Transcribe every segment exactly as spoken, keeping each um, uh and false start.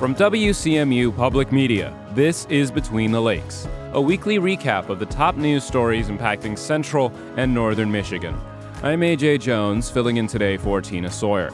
From W C M U Public Media, this is Between the Lakes, a weekly recap of the top news stories impacting central and northern Michigan. I'm A J Jones, filling in today for Tina Sawyer.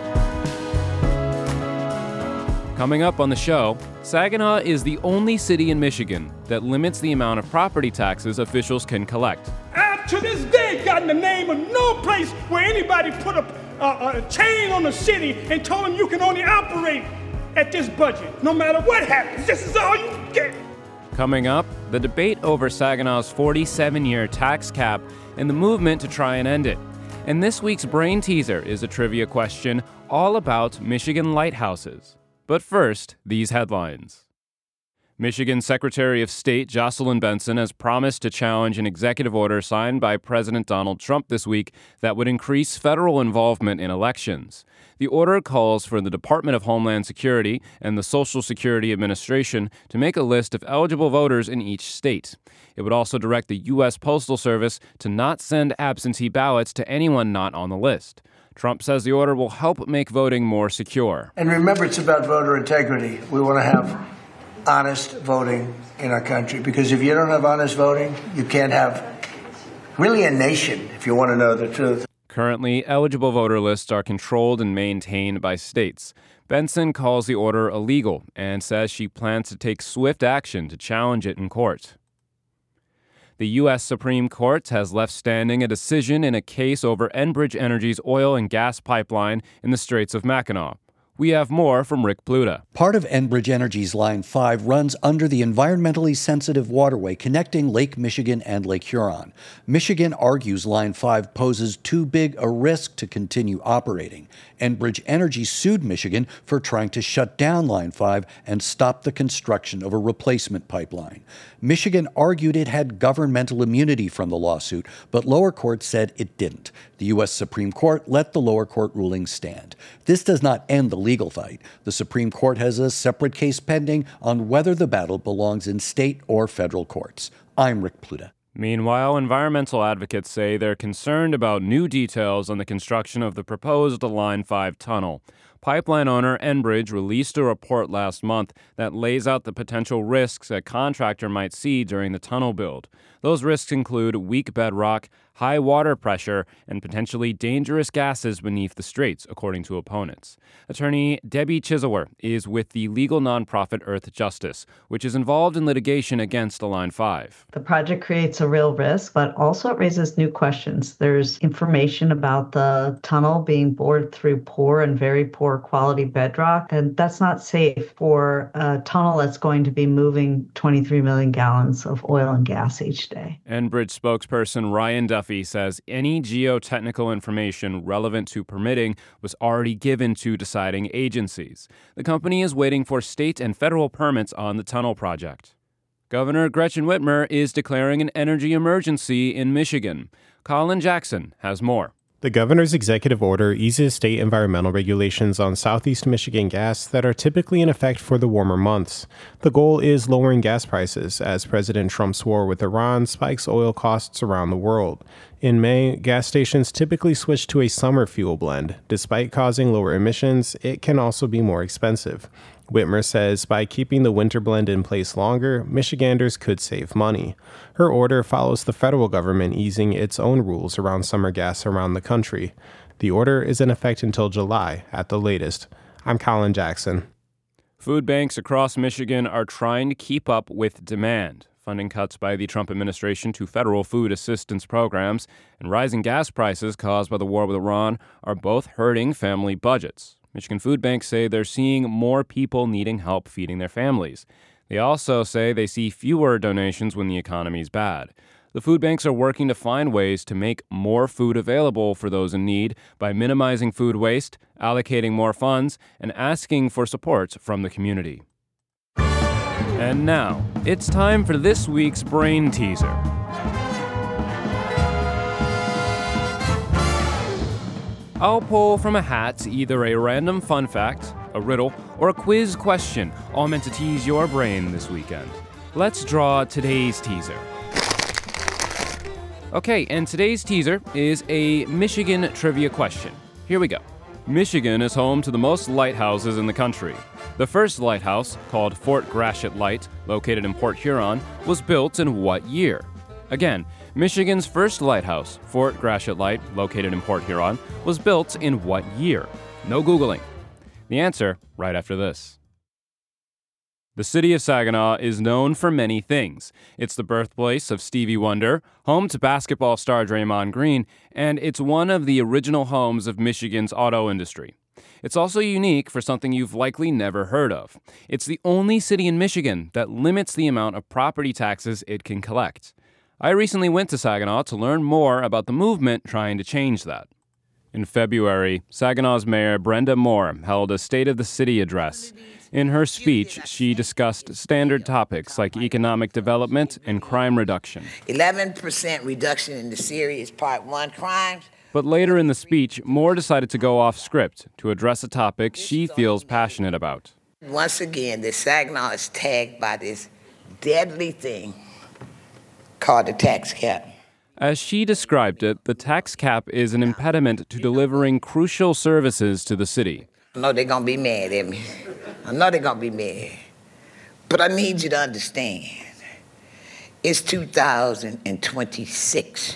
Coming up on the show, Saginaw is the only city in Michigan that limits the amount of property taxes officials can collect. I've to this day gotten the name of no place where anybody put a, a, a chain on the city and told them you can only operate at this budget. No matter what happens, this is all you get. Coming up, the debate over Saginaw's forty-seven-year tax cap and the movement to try and end it. And this week's Brain Teaser is a trivia question all about Michigan lighthouses. But first, these headlines. Michigan Secretary of State Jocelyn Benson has promised to challenge an executive order signed by President Donald Trump this week that would increase federal involvement in elections. The order calls for the Department of Homeland Security and the Social Security Administration to make a list of eligible voters in each state. It would also direct the U S Postal Service to not send absentee ballots to anyone not on the list. Trump says the order will help make voting more secure. And remember, it's about voter integrity. We want to have honest voting in our country, because if you don't have honest voting, you can't have really a nation, if you want to know the truth. Currently, eligible voter lists are controlled and maintained by states. Benson calls the order illegal and says she plans to take swift action to challenge it in court. The U S Supreme Court has left standing a decision in a case over Enbridge Energy's oil and gas pipeline in the Straits of Mackinac. We have more from Rick Pluta. Part of Enbridge Energy's Line five runs under the environmentally sensitive waterway connecting Lake Michigan and Lake Huron. Michigan argues Line five poses too big a risk to continue operating. Enbridge Energy sued Michigan for trying to shut down Line five and stop the construction of a replacement pipeline. Michigan argued it had governmental immunity from the lawsuit, but lower courts said it didn't. The U S Supreme Court let the lower court ruling stand. This does not end the legal fight. The Supreme Court has a separate case pending on whether the battle belongs in state or federal courts. I'm Rick Pluta. Meanwhile, environmental advocates say they're concerned about new details on the construction of the proposed Line five tunnel. Pipeline owner Enbridge released a report last month that lays out the potential risks a contractor might see during the tunnel build. Those risks include weak bedrock, high water pressure, and potentially dangerous gases beneath the straits, according to opponents. Attorney Debbie Chiselwer is with the legal nonprofit Earth Justice, which is involved in litigation against Line five. The project creates a real risk, but also it raises new questions. There's information about the tunnel being bored through poor and very poor quality bedrock, and that's not safe for a tunnel that's going to be moving twenty-three million gallons of oil and gas each day. Enbridge spokesperson Ryan Duffy says any geotechnical information relevant to permitting was already given to deciding agencies. The company is waiting for state and federal permits on the tunnel project. Governor Gretchen Whitmer is declaring an energy emergency in Michigan. Colin Jackson has more. The governor's executive order eases state environmental regulations on Southeast Michigan gas that are typically in effect for the warmer months. The goal is lowering gas prices as President Trump's war with Iran spikes oil costs around the world. In May, gas stations typically switch to a summer fuel blend. Despite causing lower emissions, it can also be more expensive. Whitmer says by keeping the winter blend in place longer, Michiganders could save money. Her order follows the federal government easing its own rules around summer gas around the country. The order is in effect until July at the latest. I'm Colin Jackson. Food banks across Michigan are trying to keep up with demand. Funding cuts by the Trump administration to federal food assistance programs and rising gas prices caused by the war with Iran are both hurting family budgets. Michigan food banks say they're seeing more people needing help feeding their families. They also say they see fewer donations when the economy's bad. The food banks are working to find ways to make more food available for those in need by minimizing food waste, allocating more funds, and asking for support from the community. And now, it's time for this week's Brain Teaser. I'll pull from a hat either a random fun fact, a riddle, or a quiz question, all meant to tease your brain this weekend. Let's draw today's teaser. Okay, and today's teaser is a Michigan trivia question. Here we go. Michigan is home to the most lighthouses in the country. The first lighthouse, called Fort Gratiot Light, located in Port Huron, was built in what year? Again, Michigan's first lighthouse, Fort Gratiot Light, located in Port Huron, was built in what year? No Googling. The answer, right after this. The city of Saginaw is known for many things. It's the birthplace of Stevie Wonder, home to basketball star Draymond Green, and it's one of the original homes of Michigan's auto industry. It's also unique for something you've likely never heard of. It's the only city in Michigan that limits the amount of property taxes it can collect. I recently went to Saginaw to learn more about the movement trying to change that. In February, Saginaw's Mayor Brenda Moore held a State of the City address. In her speech, she discussed standard topics like economic development and crime reduction. eleven percent reduction in the serious Part one crimes. But later in the speech, Moore decided to go off script to address a topic she feels passionate about. Once again, the Saginaw is tagged by this deadly thing called the tax cap. As she described it, the tax cap is an impediment to delivering crucial services to the city. I know they're going to be mad at me. I know they're going to be mad. But I need you to understand, it's two thousand twenty-six,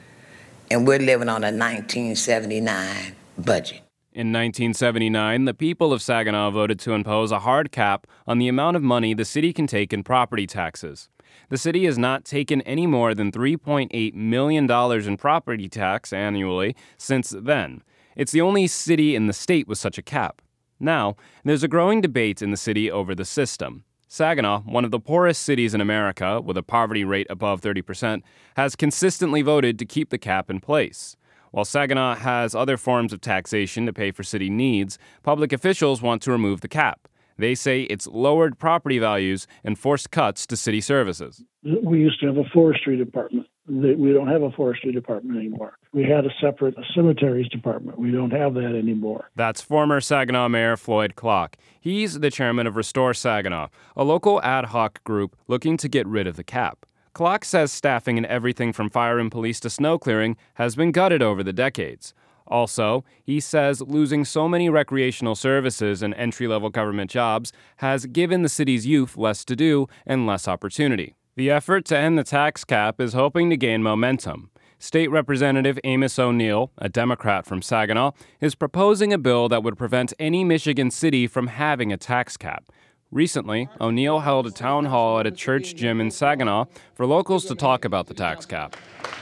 and we're living on a nineteen seventy-nine budget. In nineteen seventy-nine, the people of Saginaw voted to impose a hard cap on the amount of money the city can take in property taxes. The city has not taken any more than three point eight million dollars in property tax annually since then. It's the only city in the state with such a cap. Now, there's a growing debate in the city over the system. Saginaw, one of the poorest cities in America, with a poverty rate above thirty percent, has consistently voted to keep the cap in place. While Saginaw has other forms of taxation to pay for city needs, public officials want to remove the cap. They say it's lowered property values and forced cuts to city services. We used to have a forestry department. We don't have a forestry department anymore. We had a separate cemeteries department. We don't have that anymore. That's former Saginaw Mayor Floyd Klock. He's the chairman of Restore Saginaw, a local ad hoc group looking to get rid of the cap. Klock says staffing in everything from fire and police to snow clearing has been gutted over the decades. Also, he says losing so many recreational services and entry-level government jobs has given the city's youth less to do and less opportunity. The effort to end the tax cap is hoping to gain momentum. State Representative Amos O'Neill, a Democrat from Saginaw, is proposing a bill that would prevent any Michigan city from having a tax cap. Recently, O'Neill held a town hall at a church gym in Saginaw for locals to talk about the tax cap.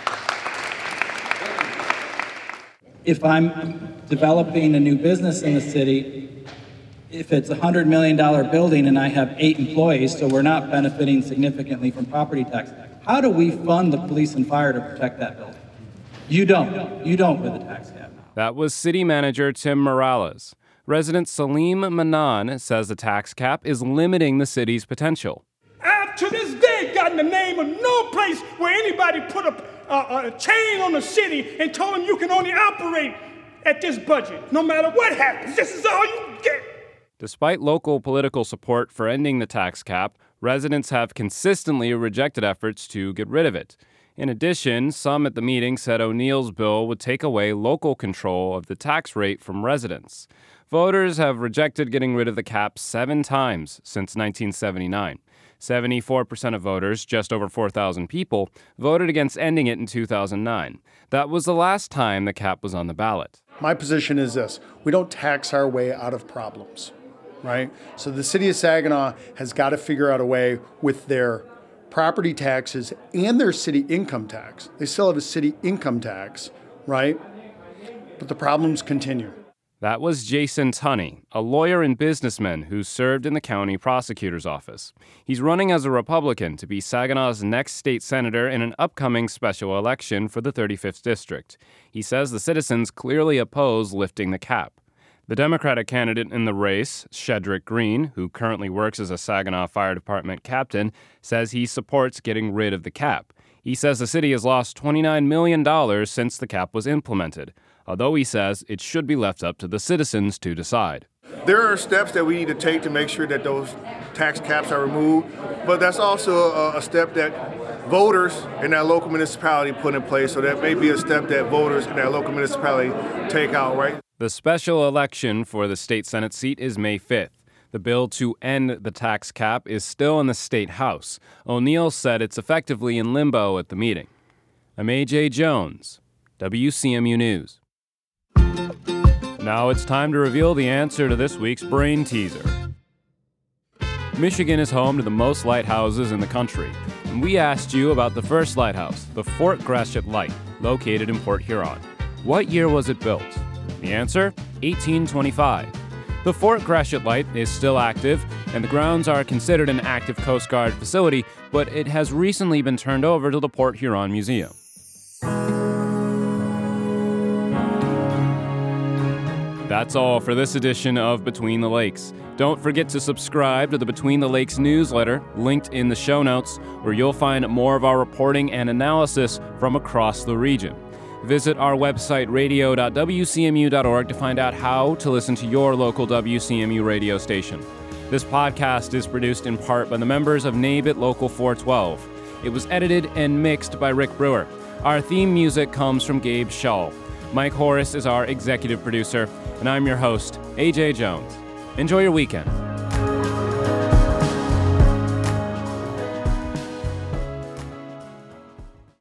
If I'm developing a new business in the city, if it's a one hundred million dollars building and I have eight employees, so we're not benefiting significantly from property tax, how do we fund the police and fire to protect that building? You don't. You don't with the tax cap. That was City Manager Tim Morales. Resident Salim Manan says the tax cap is limiting the city's potential. I've to this day gotten the name of no place where anybody put a, a, a chain on the city and told them you can only operate at this budget. No matter what happens, this is all you get. Despite local political support for ending the tax cap, residents have consistently rejected efforts to get rid of it. In addition, some at the meeting said O'Neill's bill would take away local control of the tax rate from residents. Voters have rejected getting rid of the cap seven times since nineteen seventy-nine. seventy-four percent of voters, just over four thousand people, voted against ending it in two thousand nine. That was the last time the cap was on the ballot. My position is this: we don't tax our way out of problems, right? So the city of Saginaw has got to figure out a way with their property taxes and their city income tax. They still have a city income tax, right? But the problems continue. That was Jason Tunney, a lawyer and businessman who served in the county prosecutor's office. He's running as a Republican to be Saginaw's next state senator in an upcoming special election for the thirty-fifth district. He says the citizens clearly oppose lifting the cap. The Democratic candidate in the race, Shedrick Green, who currently works as a Saginaw Fire Department captain, says he supports getting rid of the cap. He says the city has lost twenty-nine million dollars since the cap was implemented, although he says it should be left up to the citizens to decide. There are steps that we need to take to make sure that those tax caps are removed, but that's also a, a step that voters in that local municipality put in place, so that may be a step that voters in that local municipality take out, right? The special election for the state Senate seat is May fifth. The bill to end the tax cap is still in the State House. O'Neill said it's effectively in limbo at the meeting. I'm A J Jones, W C M U News. Now it's time to reveal the answer to this week's Brain Teaser. Michigan is home to the most lighthouses in the country, and we asked you about the first lighthouse, the Fort Gratiot Light, located in Port Huron. What year was it built? The answer? eighteen twenty-five. The Fort Gratiot Light is still active, and the grounds are considered an active Coast Guard facility, but it has recently been turned over to the Port Huron Museum. That's all for this edition of Between the Lakes. Don't forget to subscribe to the Between the Lakes newsletter, linked in the show notes, where you'll find more of our reporting and analysis from across the region. Visit our website, radio dot w c m u dot org, to find out how to listen to your local W C M U radio station. This podcast is produced in part by the members of NABIT Local four twelve. It was edited and mixed by Rick Brewer. Our theme music comes from Gabe Shull. Mike Horace is our executive producer, and I'm your host, A J Jones. Enjoy your weekend.